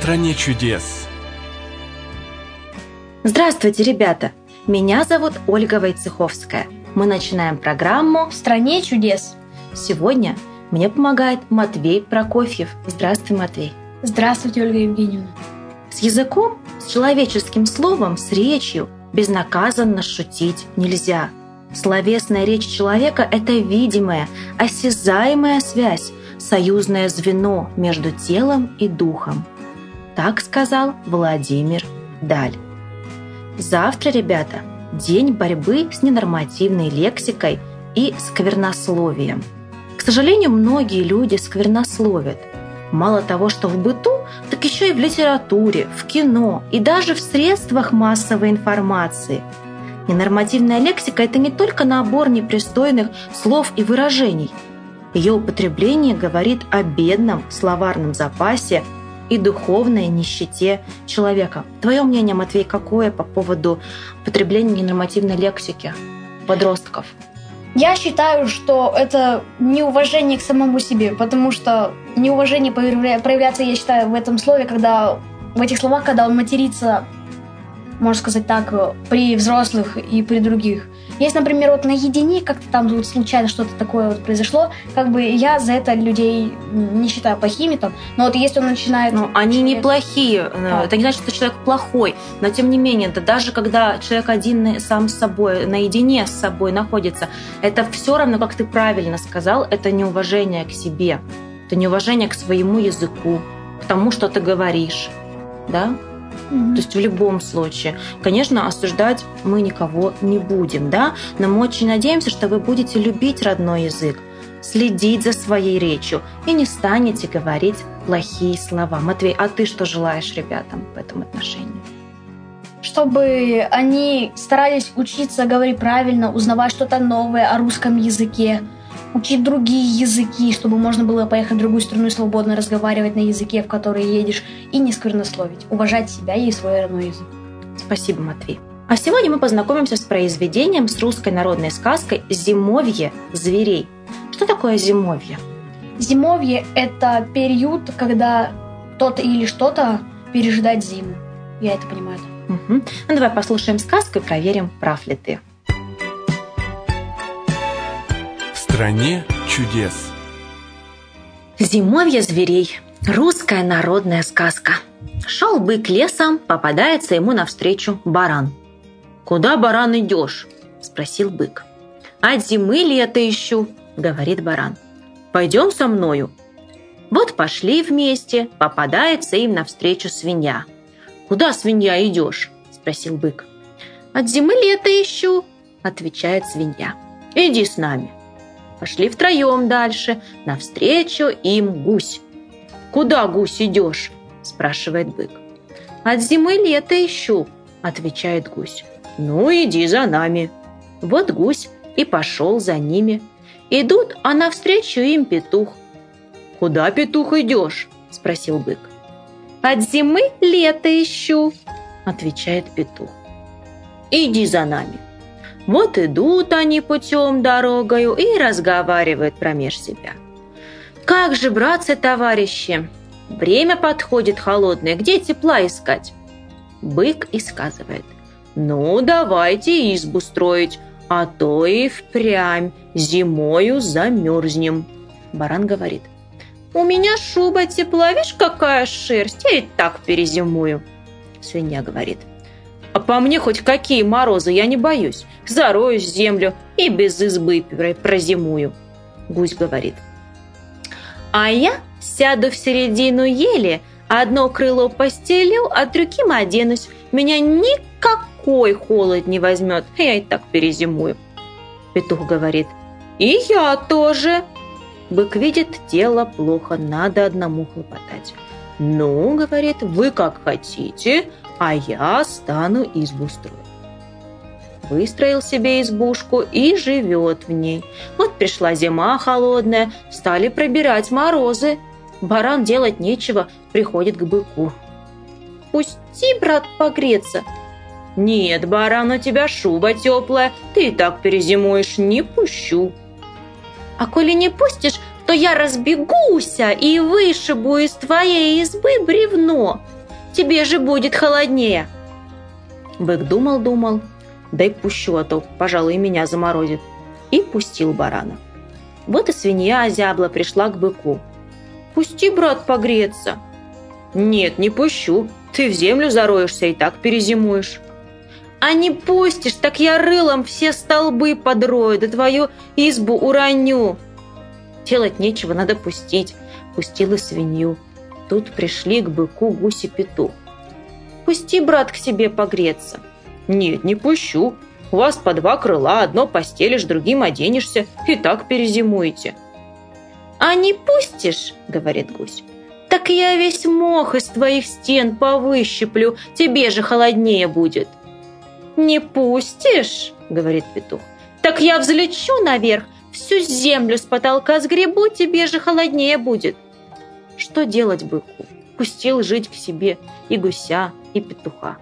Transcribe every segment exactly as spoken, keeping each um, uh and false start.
стране чудес. Здравствуйте, ребята! Меня зовут Ольга Войцеховская. Мы начинаем программу «В стране чудес». Сегодня мне помогает Матвей Прокофьев. Здравствуй, Матвей. Здравствуйте, Ольга Евгеньевна. С языком, с человеческим словом, с речью безнаказанно шутить нельзя. Словесная речь человека – это видимая, осязаемая связь, союзное звено между телом и духом. Так сказал Владимир Даль. Завтра, ребята, день борьбы с ненормативной лексикой и сквернословием. К сожалению, многие люди сквернословят. Мало того, что в быту, так еще и в литературе, в кино и даже в средствах массовой информации. Ненормативная лексика – это не только набор непристойных слов и выражений. Ее употребление говорит о бедном словарном запасе и духовной нищете человека. Твое мнение, Матвей, какое по поводу употребления ненормативной лексики подростков? Я считаю, что это неуважение к самому себе, потому что неуважение проявляется, я считаю, в этом слове, когда в этих словах, когда он матерится, можно сказать так, при взрослых и при других. Есть, например, вот наедине, как-то там вот случайно что-то такое вот произошло, как бы я за это людей не считаю плохими там, но вот если он начинает... Ну, они не плохие, да. Это не значит, что человек плохой, но тем не менее, это даже когда человек один сам с собой, наедине с собой находится, это все равно, как ты правильно сказал, это неуважение к себе, это неуважение к своему языку, к тому, что ты говоришь, да? Mm-hmm. То есть в любом случае, конечно, осуждать мы никого не будем, да, но мы очень надеемся, что вы будете любить родной язык, следить за своей речью и не станете говорить плохие слова. Матвей, а ты что желаешь ребятам в этом отношении? Чтобы они старались учиться говорить правильно, узнавать что-то новое о русском языке, учить другие языки, чтобы можно было поехать в другую страну и свободно разговаривать на языке, в который едешь, и не сквернословить, уважать себя и свой родной язык. Спасибо, Матвей. А сегодня мы познакомимся с произведением, с русской народной сказкой «Зимовье зверей». Что такое зимовье? Зимовье – это период, когда кто-то или что-то пережидает зиму. Я это понимаю. Угу. Ну, давай послушаем сказку и проверим, прав ли ты. В стране чудес. Зимовье зверей. Русская народная сказка. Шел бык лесом, попадается ему навстречу баран. «Куда, баран, идешь?» – спросил бык. «От зимы лето ищу», – говорит баран. «Пойдем со мною». Вот пошли вместе, попадается им навстречу свинья. «Куда, свинья, идешь?» – спросил бык. «От зимы лето ищу», – отвечает свинья. «Иди с нами». Пошли втроем дальше, навстречу им гусь. «Куда, гусь, идешь?» – спрашивает бык. «От зимы лето ищу», – отвечает гусь. «Ну, иди за нами». Вот гусь и пошел за ними. Идут, а навстречу им петух. «Куда, петух, идешь?» – спросил бык. «От зимы лето ищу», – отвечает петух. «Иди за нами». Вот идут они путем дорогою и разговаривают промеж себя. «Как же, братцы-товарищи, время подходит холодное, где тепла искать?» Бык и сказывает: «Ну, давайте избу строить, а то и впрямь зимою замерзнем». Баран говорит: «У меня шуба тепла, видишь, какая шерсть, я и так перезимую». Свинья говорит: «А по мне хоть какие морозы, я не боюсь. Зароюсь в землю и без избы прозимую». Гусь говорит: «А я сяду в середину ели, одно крыло постелю, а другим оденусь. Меня никакой холод не возьмет, я и так перезимую». Петух говорит: «И я тоже». Бык видит, дело плохо, надо одному хлопотать. «Ну, — говорит, — вы как хотите, а я стану избу строить». Выстроил себе избушку и живет в ней. Вот пришла зима холодная, стали пробирать морозы. Баран делать нечего, приходит к быку. «Пусти, брат, погреться». «Нет, баран, у тебя шуба теплая, ты и так перезимуешь, не пущу». «А коли не пустишь, то я разбегуся и вышибу из твоей избы бревно», тебе же будет холоднее. Бык думал-думал, дай пущу, а то, пожалуй, и меня заморозит. И пустил барана. Вот и свинья озябла пришла к быку. «Пусти, брат, погреться». «Нет, не пущу. Ты в землю зароешься и так перезимуешь». «А не пустишь, так я рылом все столбы подрою, да твою избу уроню». Делать нечего, надо пустить. Пустила свинью. Тут пришли к быку гусь и петух. «Пусти, брат, к себе погреться». «Нет, не пущу. У вас по два крыла, одно постелишь, другим оденешься, и так перезимуете». «А не пустишь, — говорит гусь, — так я весь мох из твоих стен повыщеплю, тебе же холоднее будет». «Не пустишь, — говорит петух, — так я взлечу наверх, всю землю с потолка сгребу, тебе же холоднее будет». Что делать быку? Пустил жить к себе и гуся, и петуха.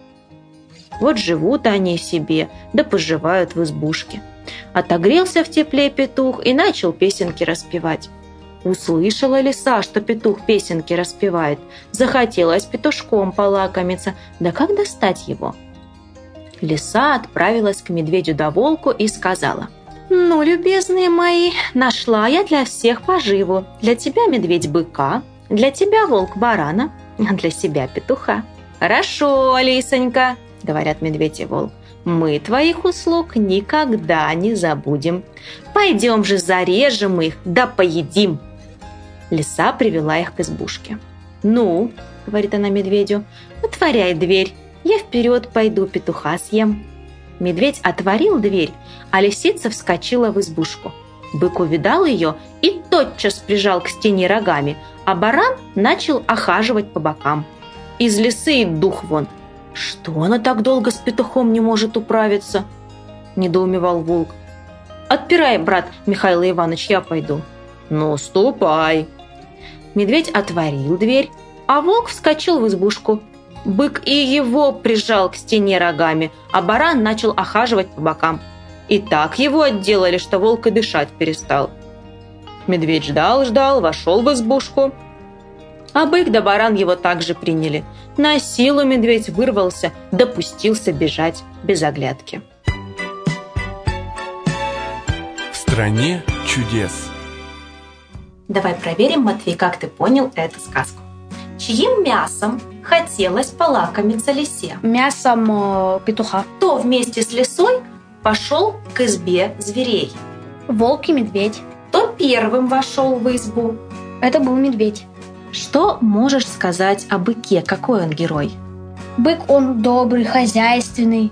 Вот живут они себе, да поживают в избушке. Отогрелся в тепле петух и начал песенки распевать. Услышала лиса, что петух песенки распевает. Захотелось петушком полакомиться, да как достать его? Лиса отправилась к медведю да волку и сказала: «Ну, любезные мои, нашла я для всех поживу. Для тебя, медведь, быка, для тебя, волк, барана, а для себя петуха». «Хорошо, лисонька, — говорят медведь и волк, — мы твоих услуг никогда не забудем. Пойдем же зарежем их, да поедим». Лиса привела их к избушке. «Ну, — говорит она медведю, — отворяй дверь, я вперед пойду петуха съем». Медведь отворил дверь, а лисица вскочила в избушку. Бык увидал ее и тотчас прижал к стене рогами, а баран начал охаживать по бокам. Из лисы и дух вон. «Что она так долго с петухом не может управиться?» – недоумевал волк. «Отпирай, брат Михаил Иванович, я пойду». «Ну, ступай». Медведь отворил дверь, а волк вскочил в избушку. Бык и его прижал к стене рогами, а баран начал охаживать по бокам. И так его отделали, что волк и дышать перестал. Медведь ждал-ждал, вошел в избушку. А бык да баран его также приняли. На силу медведь вырвался, допустился бежать без оглядки. В стране чудес. Давай проверим, Матвей, как ты понял эту сказку. Чьим мясом хотелось полакомиться лисе? Мясом э, петуха. Кто вместе с лисой пошел к избе зверей? Волк и медведь. Кто первым вошел в избу? Это был медведь. Что можешь сказать о быке? Какой он герой? Бык, он добрый, хозяйственный,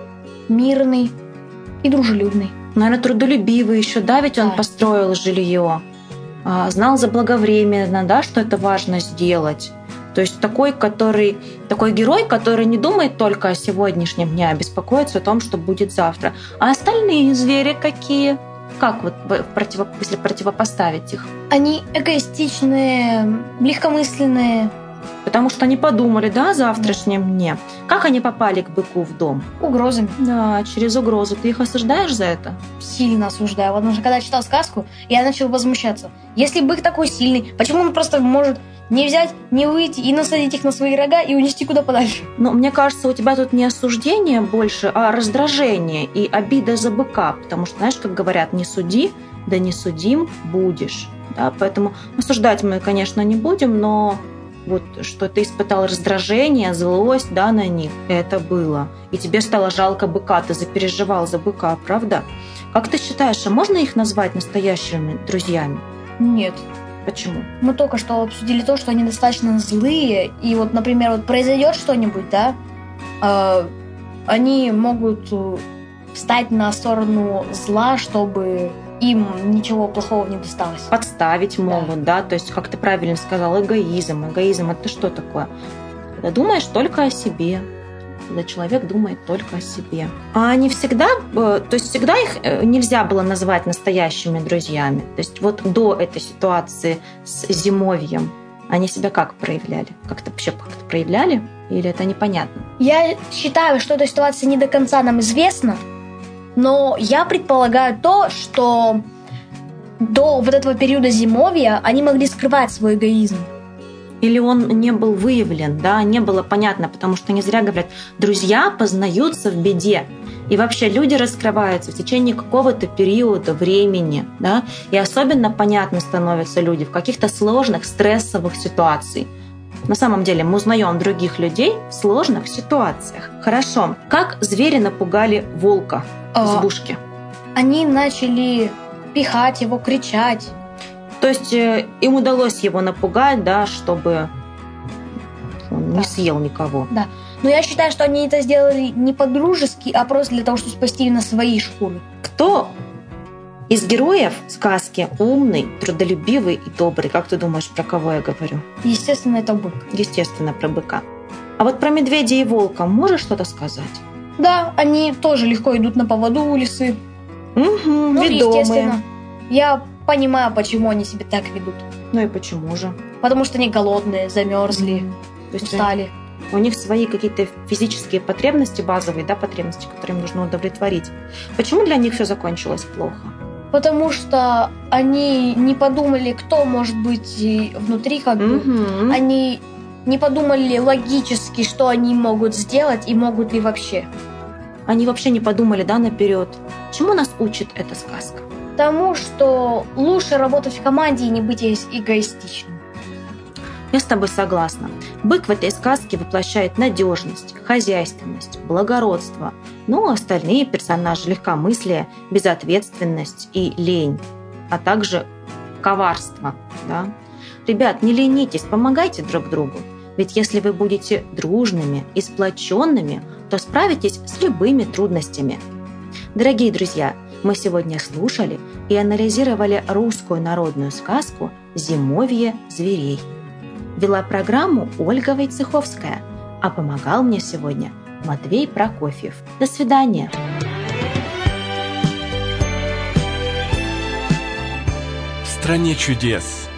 мирный и дружелюбный. Наверное, трудолюбивый еще, да? Ведь он Да. построил жилье. А, знал заблаговременно, да, что это важно сделать. То есть такой, который, такой герой, который не думает только о сегодняшнем дне, а беспокоится о том, что будет завтра. А остальные звери какие? Как вот противо, если противопоставить их? Они эгоистичные, легкомысленные. Потому что они подумали, да, о завтрашнем дне. Как они попали к быку в дом? Угрозами. Да, через угрозу. Ты их осуждаешь за это? Сильно осуждаю. Вот когда читал сказку, я начал возмущаться. Если бык такой сильный, почему он просто может не взять, не выйти и насадить их на свои рога и унести куда подальше? Но мне кажется, у тебя тут не осуждение больше, а раздражение и обида за быка. Потому что, знаешь, как говорят, не суди, да не судим будешь. Да, поэтому осуждать мы, конечно, не будем, но вот что ты испытал раздражение, злость, да, на них, это было. И тебе стало жалко быка, ты запереживал за быка, правда? Как ты считаешь, а можно их назвать настоящими друзьями? Нет. Почему? Мы только что обсудили то, что они достаточно злые, и вот, например, вот произойдет что-нибудь, да, э, они могут встать на сторону зла, чтобы им ничего плохого не досталось. Подставить могут, да. да, то есть, как ты правильно сказал, эгоизм. Эгоизм – это что такое? Когда думаешь только о себе, когда человек думает только о себе. А они всегда, то есть всегда их нельзя было назвать настоящими друзьями. То есть вот до этой ситуации с зимовьем они себя как проявляли? Как-то вообще как-то проявляли? Или это непонятно? Я считаю, что эта ситуация не до конца нам известна, но я предполагаю то, что до вот этого периода зимовья они могли скрывать свой эгоизм. или он не был выявлен, да, не было понятно, потому что не зря говорят, друзья познаются в беде. И вообще люди раскрываются в течение какого-то периода времени, да, и особенно понятно становятся люди в каких-то сложных, стрессовых ситуациях. На самом деле мы узнаем других людей в сложных ситуациях. Хорошо. Как звери напугали волка в избушке? Они начали пихать его, кричать. То есть э, им удалось его напугать, да, чтобы он да. не съел никого. Да. Но я считаю, что они это сделали не по-дружески, а просто для того, чтобы спасти на свои шкуры. Кто из героев сказки умный, трудолюбивый и добрый? Как ты думаешь, про кого я говорю? Естественно, это бык. Естественно, про быка. А вот про медведя и волка можешь что-то сказать? Да, они тоже легко идут на поводу у лисы. Угу, ну, ведомые. Естественно. Я понимаю, почему они себя так ведут. Ну и почему же? Потому что они голодные, замерзли, mm. устали. У них свои какие-то физические потребности, базовые, да, потребности, которые им нужно удовлетворить. Почему для них все закончилось плохо? Потому что они не подумали, кто может быть внутри, как бы. Mm-hmm. Они не подумали логически, что они могут сделать и могут ли вообще. Они вообще не подумали, да, наперед. Чему нас учит эта сказка? Тому, что лучше работать в команде и не быть эгоистичным. Я с тобой согласна. Бык в этой сказке воплощает надежность, хозяйственность, благородство. Ну, а остальные персонажи — легкомыслие, безответственность и лень, а также коварство. Да? Ребят, не ленитесь, помогайте друг другу. Ведь если вы будете дружными и сплоченными, то справитесь с любыми трудностями. Дорогие друзья, мы сегодня слушали и анализировали русскую народную сказку «Зимовье зверей». Вела программу Ольга Войцеховская, а помогал мне сегодня Матвей Прокофьев. До свидания. В стране чудес.